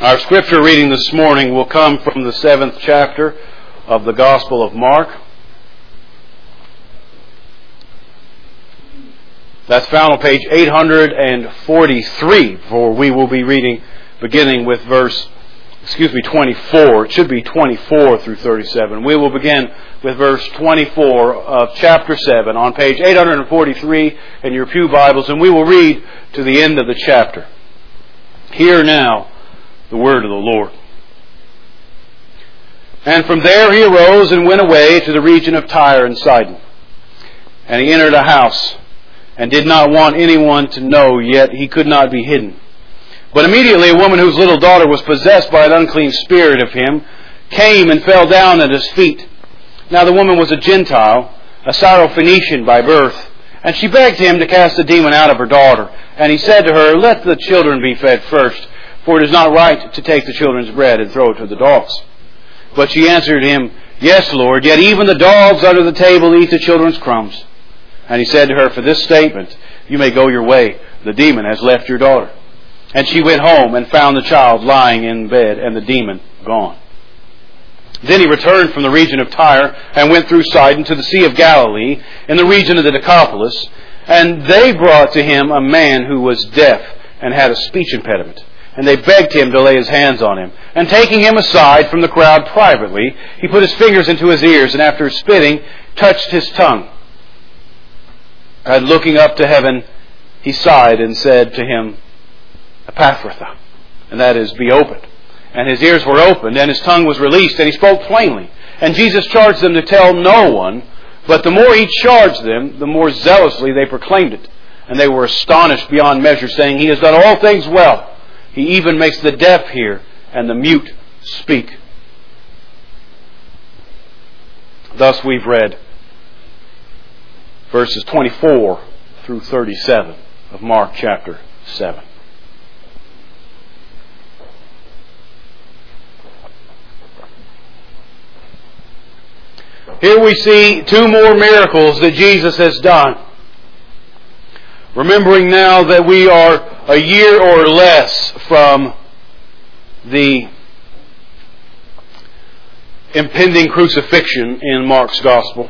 Our scripture reading this morning will come from the 7th chapter of the Gospel of Mark. That's found on page 843, for we will be reading beginning with verse 24. It should be 24 through 37. We will begin with verse 24 of chapter 7 on page 843 in your pew Bibles, and we will read to the end of the chapter. Hear now the word of the Lord. And from there he arose and went away to the region of Tyre and Sidon. And he entered a house, and did not want anyone to know, yet he could not be hidden. But immediately a woman whose little daughter was possessed by an unclean spirit of him came and fell down at his feet. Now the woman was a Gentile, a Syrophoenician by birth, and she begged him to cast the demon out of her daughter. And he said to her, "Let the children be fed first, for it is not right to take the children's bread and throw it to the dogs." But she answered him, "Yes, Lord, yet even the dogs under the table eat the children's crumbs." And he said to her, "For this statement, you may go your way. The demon has left your daughter." And she went home and found the child lying in bed and the demon gone. Then he returned from the region of Tyre and went through Sidon to the Sea of Galilee in the region of the Decapolis. And they brought to him a man who was deaf and had a speech impediment. And they begged him to lay his hands on him. And taking him aside from the crowd privately, he put his fingers into his ears, and after spitting, touched his tongue. And looking up to heaven, he sighed and said to him, "Ephphatha," and that is, "be opened." And his ears were opened, and his tongue was released, and he spoke plainly. And Jesus charged them to tell no one, but the more he charged them, the more zealously they proclaimed it. And they were astonished beyond measure, saying, "He has done all things well. He even makes the deaf hear and the mute speak." Thus we've read verses 24 through 37 of Mark chapter 7. Here we see two more miracles that Jesus has done. Remembering now that we are a year or less from the impending crucifixion in Mark's Gospel.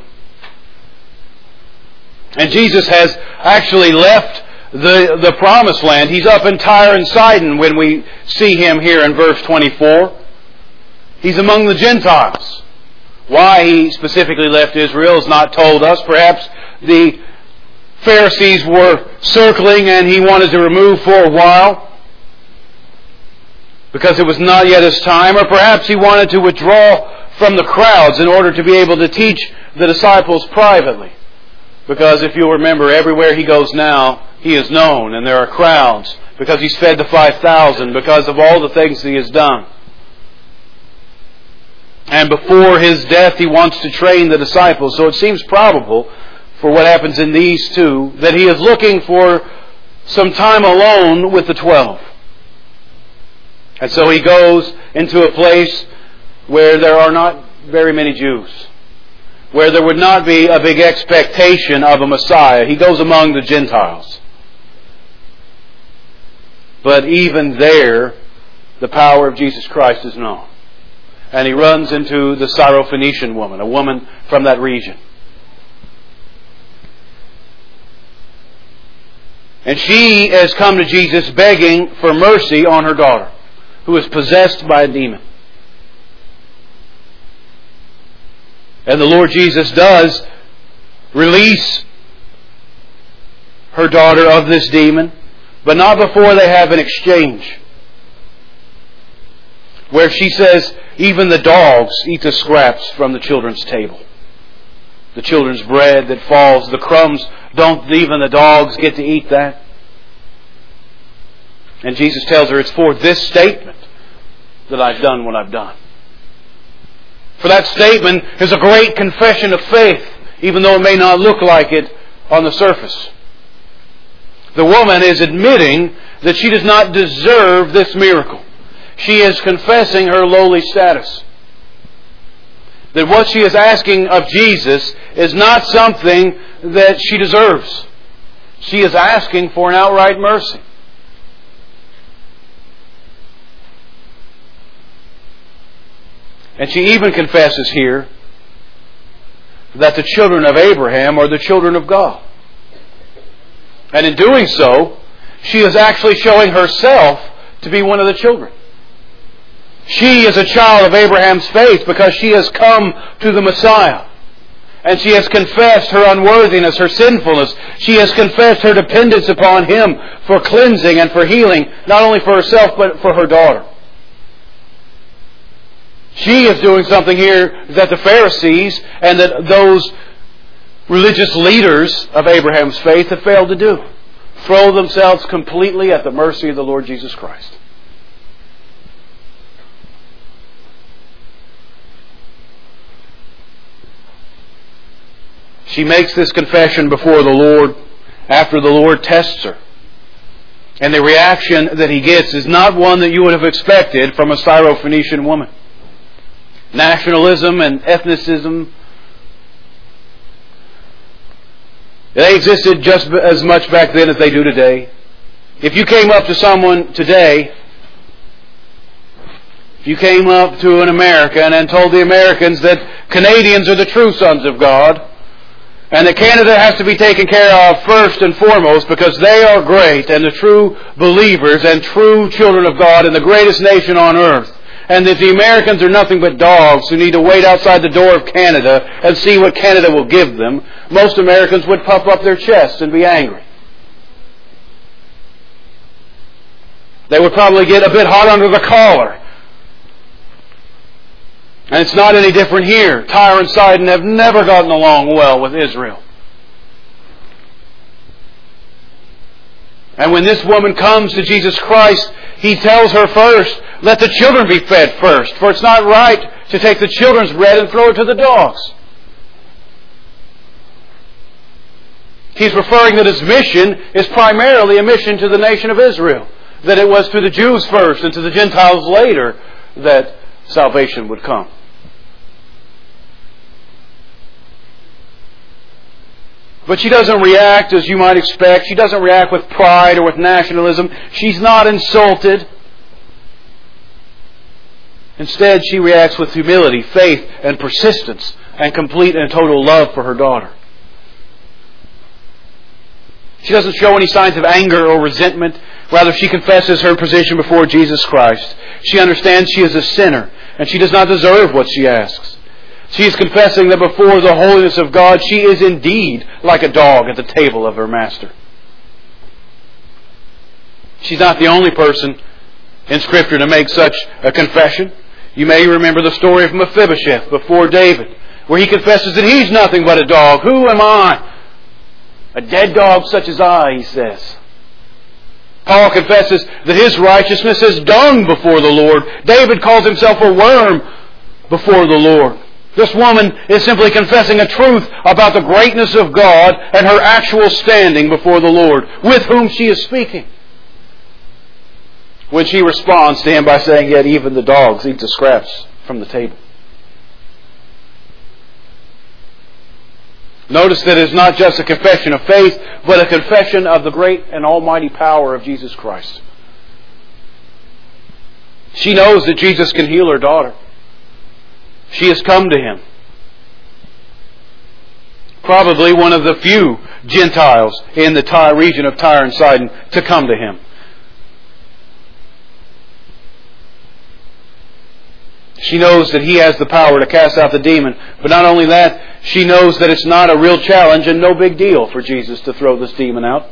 And Jesus has actually left the promised land. He's up in Tyre and Sidon when we see him here in verse 24. He's among the Gentiles. Why he specifically left Israel is not told us. Perhaps the Pharisees were circling and he wanted to remove for a while because it was not yet his time. Or perhaps he wanted to withdraw from the crowds in order to be able to teach the disciples privately. Because if you'll remember, everywhere he goes now, he is known and there are crowds because he's fed the 5,000, because of all the things he has done. And before his death, he wants to train the disciples. So it seems probable, for what happens in these two, that he is looking for some time alone with the 12. And so he goes into a place where there are not very many Jews, where there would not be a big expectation of a Messiah. He goes among the Gentiles. But even there, the power of Jesus Christ is known. And he runs into the Syrophoenician woman, a woman from that region. And she has come to Jesus begging for mercy on her daughter, who is possessed by a demon. And the Lord Jesus does release her daughter of this demon, but not before they have an exchange, where she says, "Even the dogs eat the scraps from the children's table." The children's bread that falls, the crumbs, don't even the dogs get to eat that? And Jesus tells her, it's for this statement that I've done what I've done. For that statement is a great confession of faith, even though it may not look like it on the surface. The woman is admitting that she does not deserve this miracle. She is confessing her lowly status. That what she is asking of Jesus is not something that she deserves. She is asking for an outright mercy. And she even confesses here that the children of Abraham are the children of God. And in doing so, she is actually showing herself to be one of the children. She is a child of Abraham's faith because she has come to the Messiah. And she has confessed her unworthiness, her sinfulness. She has confessed her dependence upon Him for cleansing and for healing, not only for herself, but for her daughter. She is doing something here that the Pharisees and that those religious leaders of Abraham's faith have failed to do. Throw themselves completely at the mercy of the Lord Jesus Christ. She makes this confession before the Lord after the Lord tests her. And the reaction that He gets is not one that you would have expected from a Syrophoenician woman. Nationalism and ethnicism, they existed just as much back then as they do today. If you came up to someone today, if you came up to an American and told the Americans that Canadians are the true sons of God, and that Canada has to be taken care of first and foremost because they are great and the true believers and true children of God and the greatest nation on earth, and that the Americans are nothing but dogs who need to wait outside the door of Canada and see what Canada will give them, most Americans would puff up their chests and be angry. They would probably get a bit hot under the collar. And it's not any different here. Tyre and Sidon have never gotten along well with Israel. And when this woman comes to Jesus Christ, He tells her first, let the children be fed first, for it's not right to take the children's bread and throw it to the dogs. He's referring that His mission is primarily a mission to the nation of Israel. That it was to the Jews first and to the Gentiles later that salvation would come. But she doesn't react as you might expect. She doesn't react with pride or with nationalism. She's not insulted. Instead, she reacts with humility, faith, and persistence, and complete and total love for her daughter. She doesn't show any signs of anger or resentment. Rather, she confesses her position before Jesus Christ. She understands she is a sinner, and she does not deserve what she asks. She is confessing that before the holiness of God, she is indeed like a dog at the table of her master. She's not the only person in Scripture to make such a confession. You may remember the story of Mephibosheth before David, where he confesses that he's nothing but a dog. Who am I? A dead dog such as I, he says. Paul confesses that his righteousness is dung before the Lord. David calls himself a worm before the Lord. This woman is simply confessing a truth about the greatness of God and her actual standing before the Lord, with whom she is speaking. When she responds to him by saying, yet even the dogs eat the scraps from the table. Notice that it is not just a confession of faith, but a confession of the great and almighty power of Jesus Christ. She knows that Jesus can heal her daughter. She has come to Him. Probably one of the few Gentiles in the region of Tyre and Sidon to come to Him. She knows that He has the power to cast out the demon. But not only that, she knows that it's not a real challenge and no big deal for Jesus to throw this demon out.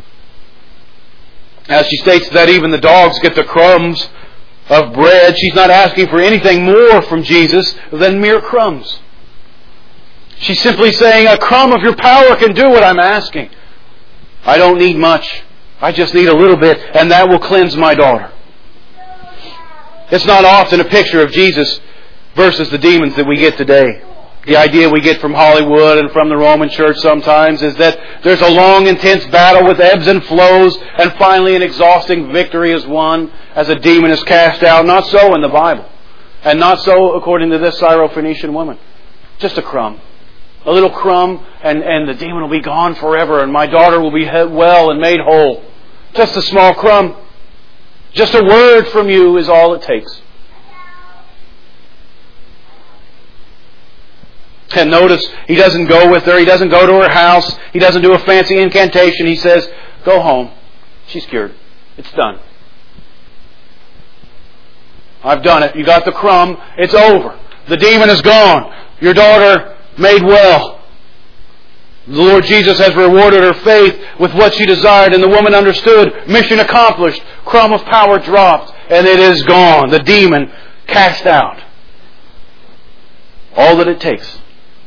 As she states that even the dogs get the crumbs of bread, she's not asking for anything more from Jesus than mere crumbs. She's simply saying, a crumb of your power can do what I'm asking. I don't need much. I just need a little bit, and that will cleanse my daughter. It's not often a picture of Jesus versus the demons that we get today. The idea we get from Hollywood and from the Roman Church sometimes is that there's a long, intense battle with ebbs and flows, and finally an exhausting victory is won as a demon is cast out. Not so in the Bible. And not so according to this Syrophoenician woman. Just a crumb. A little crumb, and the demon will be gone forever, and my daughter will be well and made whole. Just a small crumb. Just a word from you is all it takes. And notice, He doesn't go with her. He doesn't go to her house. He doesn't do a fancy incantation. He says, go home. She's cured. It's done. I've done it. You got the crumb. It's over. The demon is gone. Your daughter made well. The Lord Jesus has rewarded her faith with what she desired, and the woman understood. Mission accomplished. Crumb of power dropped, and it is gone. The demon cast out. All that it takes.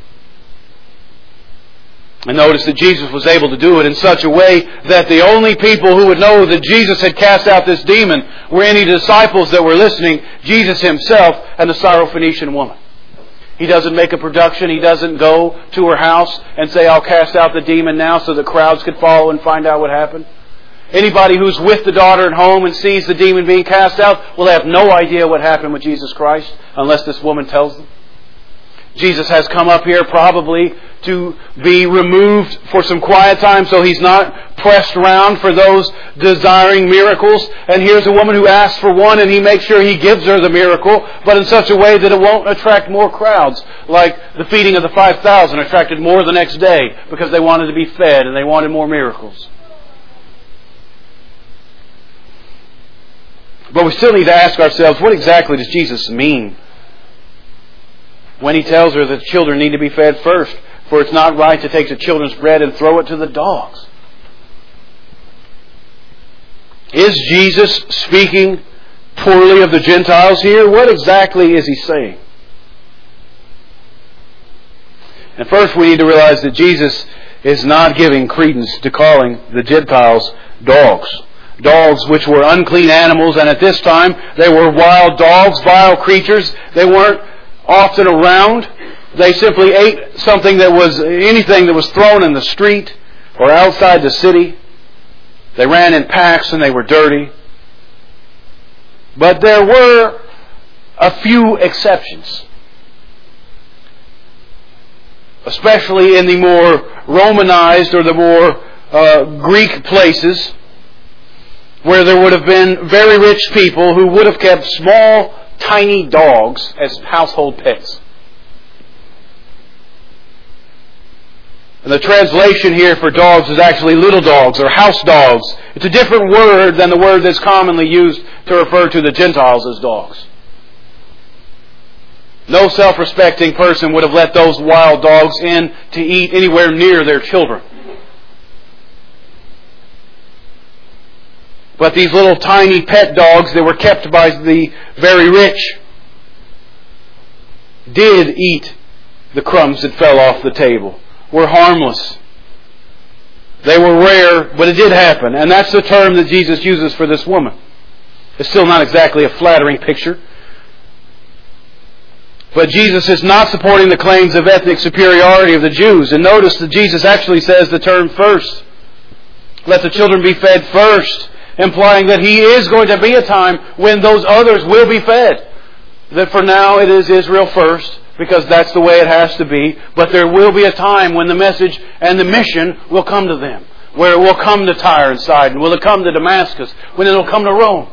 And notice that Jesus was able to do it in such a way that the only people who would know that Jesus had cast out this demon were any disciples that were listening, Jesus Himself and the Syrophoenician woman. He doesn't make a production. He doesn't go to her house and say, I'll cast out the demon now so the crowds could follow and find out what happened. Anybody who's with the daughter at home and sees the demon being cast out will have no idea what happened with Jesus Christ unless this woman tells them. Jesus has come up here probably to be removed for some quiet time so He's not pressed around for those desiring miracles. And here's a woman who asks for one, and He makes sure He gives her the miracle, but in such a way that it won't attract more crowds, like the feeding of the 5,000 attracted more the next day because they wanted to be fed and they wanted more miracles. But we still need to ask ourselves, what exactly does Jesus mean when He tells her that children need to be fed first? For it's not right to take the children's bread and throw it to the dogs. Is Jesus speaking poorly of the Gentiles here? What exactly is He saying? And first we need to realize that Jesus is not giving credence to calling the Gentiles dogs. Dogs which were unclean animals, and at this time they were wild dogs, vile creatures. They weren't often around. They simply ate anything that was thrown in the street or outside the city. They ran in packs and they were dirty. But there were a few exceptions, especially in the more Romanized or the more Greek places, where there would have been very rich people who would have kept small, tiny dogs as household pets. And the translation here for dogs is actually little dogs or house dogs. It's a different word than the word that's commonly used to refer to the Gentiles as dogs. No self-respecting person would have let those wild dogs in to eat anywhere near their children. But these little tiny pet dogs that were kept by the very rich did eat the crumbs that fell off the table, were harmless. They were rare, but it did happen. And that's the term that Jesus uses for this woman. It's still not exactly a flattering picture. But Jesus is not supporting the claims of ethnic superiority of the Jews. And notice that Jesus actually says the term first. Let the children be fed first, implying that He is going to be a time when those others will be fed. That for now it is Israel first, because that's the way it has to be. But there will be a time when the message and the mission will come to them. Where it will come to Tyre and Sidon. Will it come to Damascus? When it will come to Rome?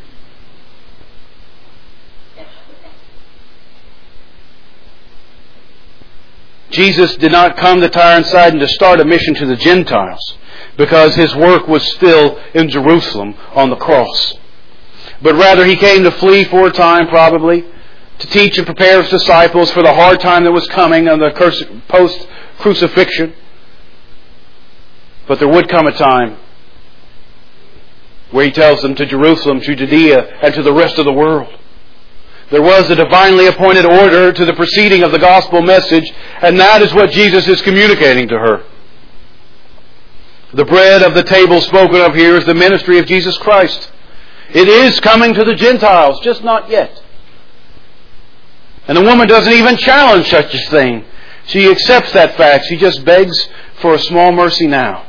Jesus did not come to Tyre and Sidon to start a mission to the Gentiles, because His work was still in Jerusalem on the cross. But rather He came to flee for a time, probably, to teach and prepare His disciples for the hard time that was coming on the post-crucifixion. But there would come a time where He tells them to Jerusalem, to Judea, and to the rest of the world. There was a divinely appointed order to the proceeding of the gospel message, and that is what Jesus is communicating to her. The bread of the table spoken of here is the ministry of Jesus Christ. It is coming to the Gentiles, just not yet. And the woman doesn't even challenge such a thing. She accepts that fact. She just begs for a small mercy now.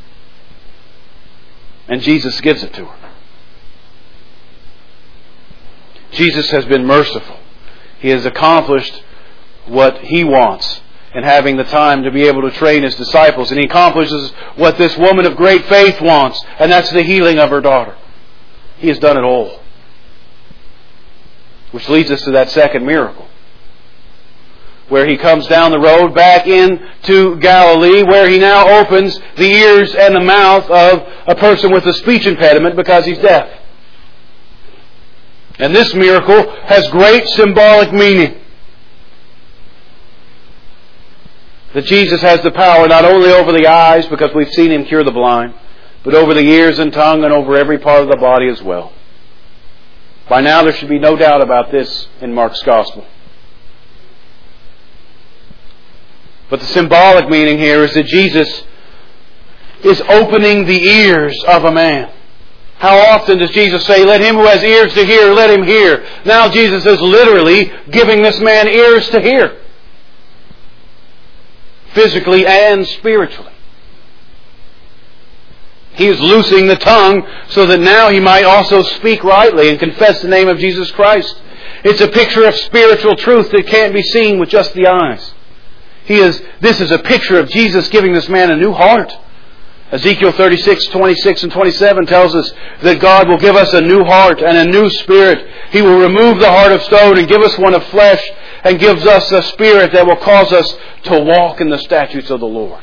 And Jesus gives it to her. Jesus has been merciful. He has accomplished what He wants in having the time to be able to train His disciples. And He accomplishes what this woman of great faith wants, and that's the healing of her daughter. He has done it all. Which leads us to that second miracle, where He comes down the road back into Galilee, where He now opens the ears and the mouth of a person with a speech impediment because he's deaf. And this miracle has great symbolic meaning. That Jesus has the power not only over the eyes, because we've seen Him cure the blind, but over the ears and tongue and over every part of the body as well. By now there should be no doubt about this in Mark's Gospel. But the symbolic meaning here is that Jesus is opening the ears of a man. How often does Jesus say, "Let him who has ears to hear, let him hear"? Now Jesus is literally giving this man ears to hear. Physically and spiritually. He is loosing the tongue so that now he might also speak rightly and confess the name of Jesus Christ. It's a picture of spiritual truth that can't be seen with just the eyes. This is a picture of Jesus giving this man a new heart. Ezekiel 36, 26 and 27 tells us that God will give us a new heart and a new spirit. He will remove the heart of stone and give us one of flesh, and gives us a spirit that will cause us to walk in the statutes of the Lord.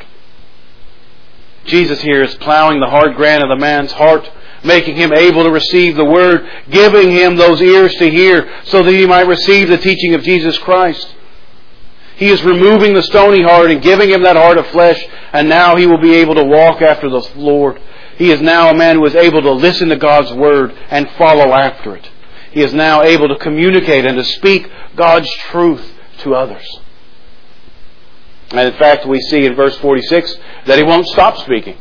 Jesus here is plowing the hard ground of the man's heart, making him able to receive the Word, giving him those ears to hear so that he might receive the teaching of Jesus Christ. He is removing the stony heart and giving him that heart of flesh, and now he will be able to walk after the Lord. He is now a man who is able to listen to God's Word and follow after it. He is now able to communicate and to speak God's truth to others. And in fact, we see in verse 46 that he won't stop speaking.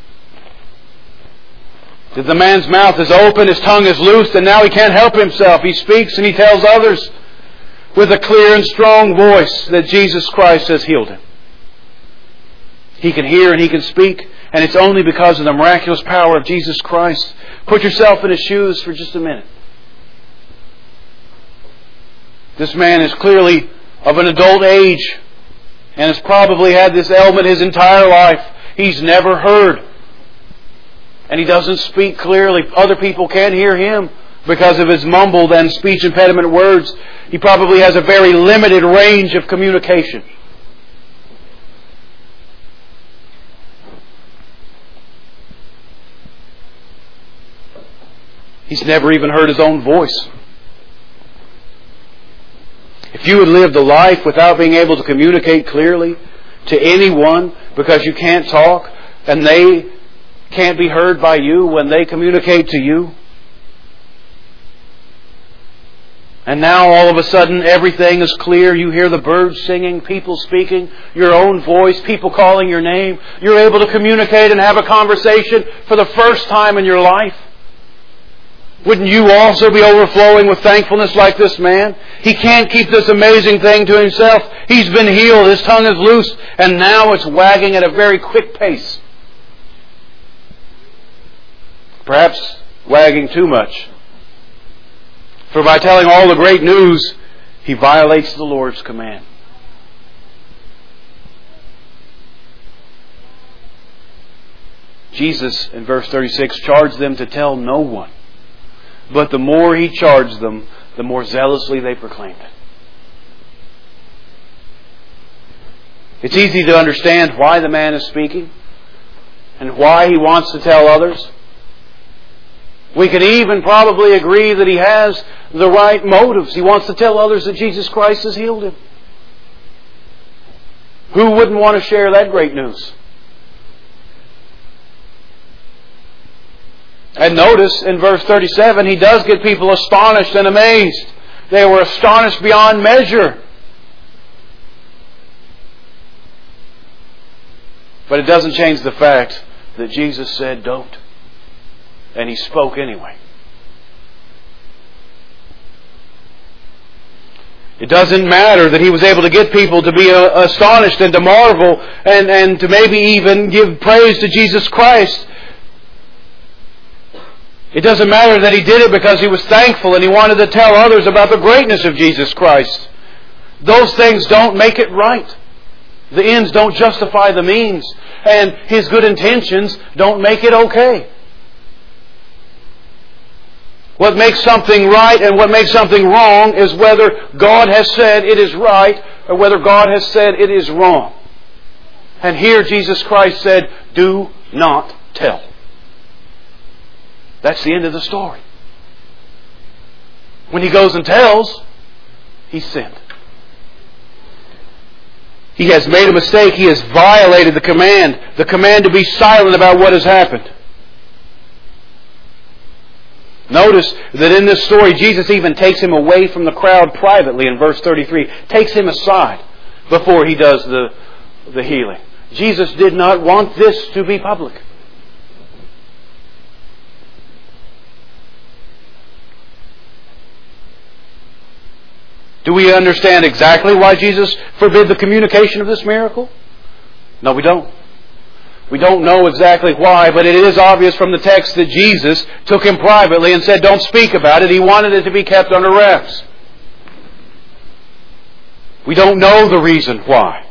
That the man's mouth is open, his tongue is loosed, and now he can't help himself. He speaks and he tells others with a clear and strong voice that Jesus Christ has healed him. He can hear and he can speak, and it's only because of the miraculous power of Jesus Christ. Put yourself in his shoes for just a minute. This man is clearly of an adult age and has probably had this ailment his entire life. He's never heard. And he doesn't speak clearly. Other people can't hear him because of his mumbled and speech impediment words. He probably has a very limited range of communication. He's never even heard his own voice. If you had lived a life without being able to communicate clearly to anyone because you can't talk and they can't be heard by you when they communicate to you, and now all of a sudden everything is clear, you hear the birds singing, people speaking, your own voice, people calling your name, you're able to communicate and have a conversation for the first time in your life. Wouldn't you also be overflowing with thankfulness like this man? He can't keep this amazing thing to himself. He's been healed. His tongue is loose. And now it's wagging at a very quick pace. Perhaps wagging too much. For by telling all the great news, he violates the Lord's command. Jesus, in verse 36, charged them to tell no one. But the more he charged them, the more zealously they proclaimed it. It's easy to understand why the man is speaking and why he wants to tell others. We can even probably agree that he has the right motives. He wants to tell others that Jesus Christ has healed him. Who wouldn't want to share that great news? And notice in verse 37, he does get people astonished and amazed. They were astonished beyond measure. But it doesn't change the fact that Jesus said, don't. And he spoke anyway. It doesn't matter that he was able to get people to be astonished and to marvel and to maybe even give praise to Jesus Christ. It doesn't matter that he did it because he was thankful and he wanted to tell others about the greatness of Jesus Christ. Those things don't make it right. The ends don't justify the means. And his good intentions don't make it okay. What makes something right and what makes something wrong is whether God has said it is right or whether God has said it is wrong. And here Jesus Christ said, do not tell. That's the end of the story. When he goes and tells, he's sinned. He has made a mistake. He has violated the command to be silent about what has happened. Notice that in this story, Jesus even takes him away from the crowd privately in verse 33. Takes him aside before he does the healing. Jesus did not want this to be public. Do we understand exactly why Jesus forbid the communication of this miracle? No, we don't. We don't know exactly why, but it is obvious from the text that Jesus took him privately and said, don't speak about it. He wanted it to be kept under wraps. We don't know the reason why.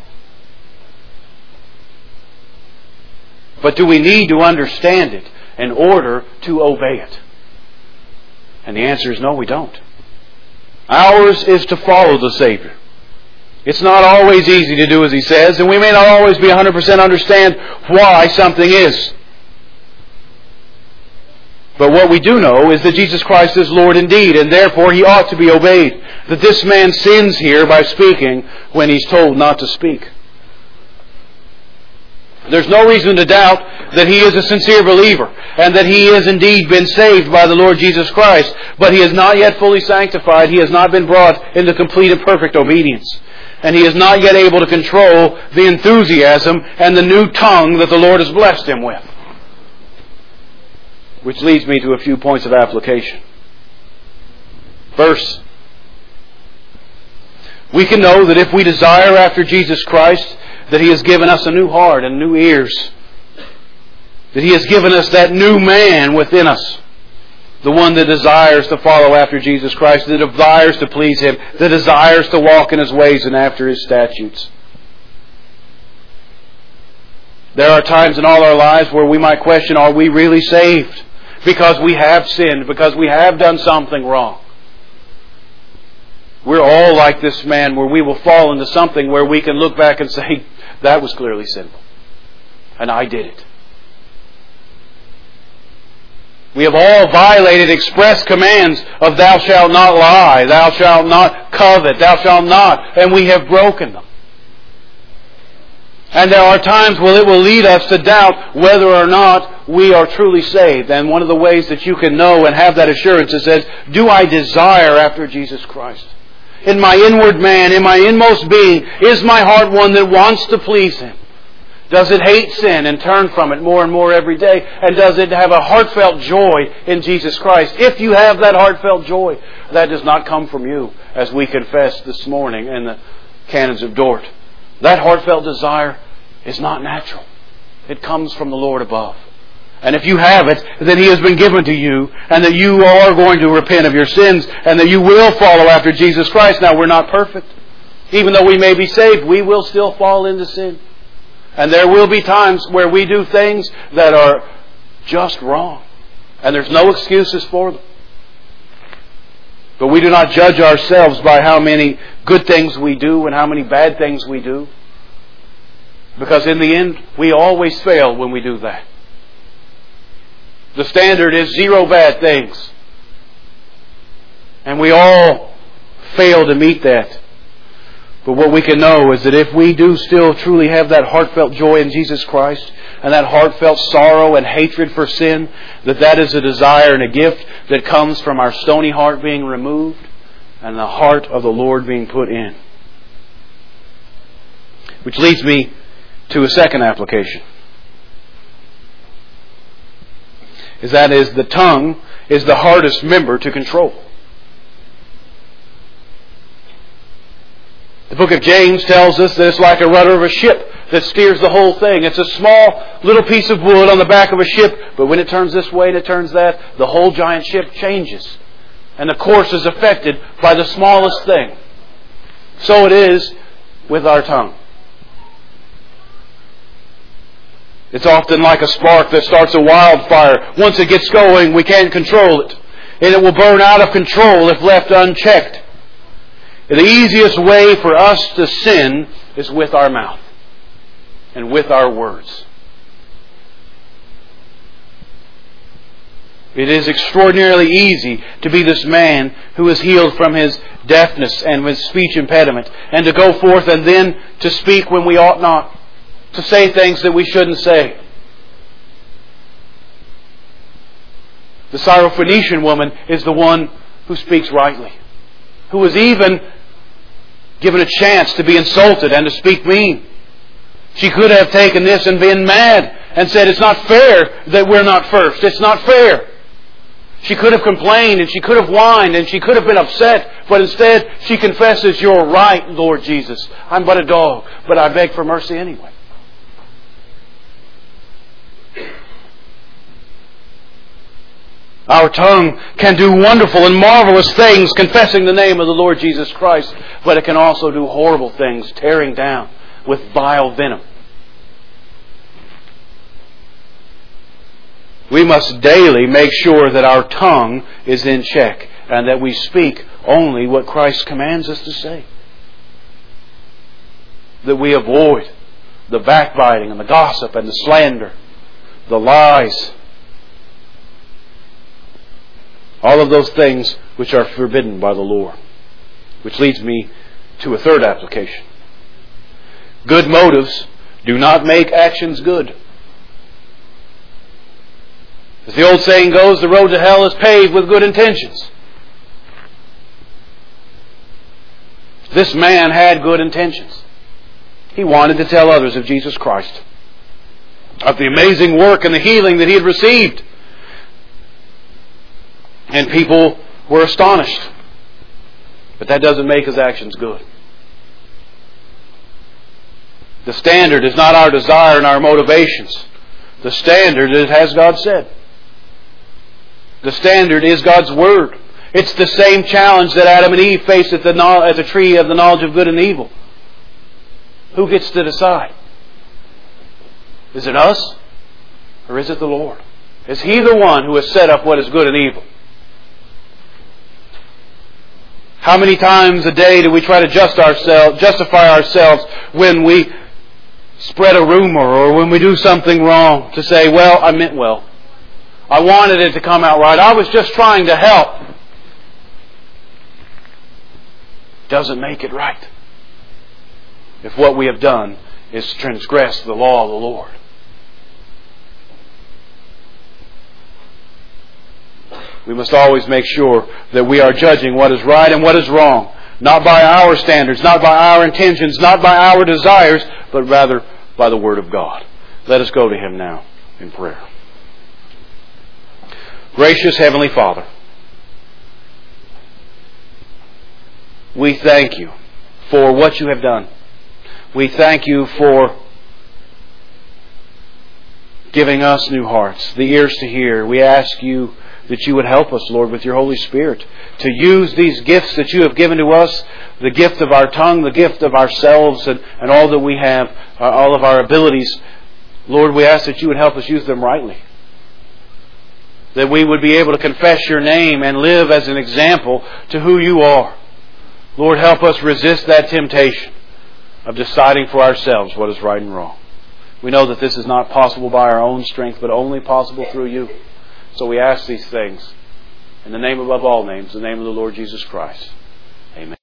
But do we need to understand it in order to obey it? And the answer is no, we don't. Ours is to follow the Savior. It's not always easy to do as He says, and we may not always be 100% understand why something is. But what we do know is that Jesus Christ is Lord indeed, and therefore He ought to be obeyed. That this man sins here by speaking when he's told not to speak. There's no reason to doubt that he is a sincere believer and that he has indeed been saved by the Lord Jesus Christ, but he is not yet fully sanctified. He has not been brought into complete and perfect obedience. And he is not yet able to control the enthusiasm and the new tongue that the Lord has blessed him with. Which leads me to a few points of application. First, we can know that if we desire after Jesus Christ, that He has given us a new heart and new ears. That He has given us that new man within us. The one that desires to follow after Jesus Christ, that desires to please Him, that desires to walk in His ways and after His statutes. There are times in all our lives where we might question, are we really saved? Because we have sinned, because we have done something wrong. We're all like this man where we will fall into something where we can look back and say, that was clearly sinful. And I did it. We have all violated express commands of thou shalt not lie, thou shalt not covet, thou shalt not, and we have broken them. And there are times when it will lead us to doubt whether or not we are truly saved. And one of the ways that you can know and have that assurance is that, do I desire after Jesus Christ? In my inward man, in my inmost being, is my heart one that wants to please Him? Does it hate sin and turn from it more and more every day? And does it have a heartfelt joy in Jesus Christ? If you have that heartfelt joy, that does not come from you, as we confessed this morning in the Canons of Dort. That heartfelt desire is not natural. It comes from the Lord above. And if you have it, then He has been given to you, and that you are going to repent of your sins, and that you will follow after Jesus Christ. Now, we're not perfect. Even though we may be saved, we will still fall into sin. And there will be times where we do things that are just wrong. And there's no excuses for them. But we do not judge ourselves by how many good things we do and how many bad things we do. Because in the end, we always fail when we do that. The standard is 0 bad things. And we all fail to meet that. But what we can know is that if we do still truly have that heartfelt joy in Jesus Christ and that heartfelt sorrow and hatred for sin, that is a desire and a gift that comes from our stony heart being removed and the heart of the Lord being put in. Which leads me to a second application. That is, the tongue is the hardest member to control. The book of James tells us that it's like a rudder of a ship that steers the whole thing. It's a small little piece of wood on the back of a ship, but when it turns this way and it turns that, the whole giant ship changes. And the course is affected by the smallest thing. So it is with our tongue. It's often like a spark that starts a wildfire. Once it gets going, we can't control it. And it will burn out of control if left unchecked. The easiest way for us to sin is with our mouth and with our words. It is extraordinarily easy to be this man who is healed from his deafness and his speech impediment, and to go forth and then to speak when we ought not, to say things that we shouldn't say. The Syrophoenician woman is the one who speaks rightly, who was even given a chance to be insulted and to speak mean. She could have taken this and been mad and said, it's not fair that we're not first. It's not fair. She could have complained and she could have whined and she could have been upset, but instead she confesses, you're right, Lord Jesus. I'm but a dog, but I beg for mercy anyway. Our tongue can do wonderful and marvelous things confessing the name of the Lord Jesus Christ, but it can also do horrible things, tearing down with vile venom. We must daily make sure that our tongue is in check and that we speak only what Christ commands us to say. That we avoid the backbiting and the gossip and the slander, the lies, all of those things which are forbidden by the Lord. Which leads me to a third application. Good motives do not make actions good. As the old saying goes, the road to hell is paved with good intentions. This man had good intentions. He wanted to tell others of Jesus Christ, of the amazing work and the healing that he had received. And people were astonished. But that doesn't make his actions good. The standard is not our desire and our motivations. The standard is, as God said. The standard is God's Word. It's the same challenge that Adam and Eve faced at the tree of the knowledge of good and evil. Who gets to decide? Is it us? Or is it the Lord? Is He the one who has set up what is good and evil? How many times a day do we try to justify ourselves when we spread a rumor or when we do something wrong, to say, well, I meant well. I wanted it to come out right. I was just trying to help. Doesn't make it right. If what we have done is transgress the law of the Lord. We must always make sure that we are judging what is right and what is wrong. Not by our standards, not by our intentions, not by our desires, but rather by the Word of God. Let us go to Him now in prayer. Gracious Heavenly Father, we thank You for what You have done. We thank You for giving us new hearts, the ears to hear. We ask You that You would help us, Lord, with Your Holy Spirit, to use these gifts that You have given to us, the gift of our tongue, the gift of ourselves, and all that we have, all of our abilities. Lord, we ask that You would help us use them rightly. That we would be able to confess Your name and live as an example to who You are. Lord, help us resist that temptation of deciding for ourselves what is right and wrong. We know that this is not possible by our own strength, but only possible through You. So we ask these things in the name above all names, the name of the Lord Jesus Christ. Amen.